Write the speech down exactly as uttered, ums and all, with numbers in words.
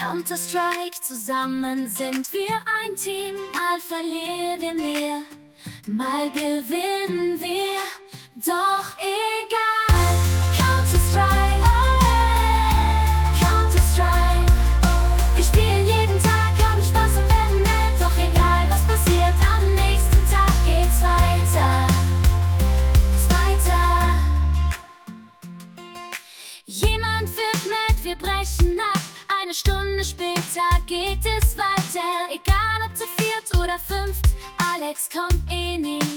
Counter-Strike, zusammen sind wir ein Team. Mal verlieren wir, mal gewinnen wir, doch egal. Counter-Strike, oh, Counter-Strike. Wir spielen jeden Tag, haben Spaß und werden nett. Doch egal was passiert, am nächsten Tag geht's weiter, weiter. Jemand wird nett, wir brechen ab. Eine Stunde später geht es weiter. Egal ob zu viert oder fünft, Alex kommt eh nie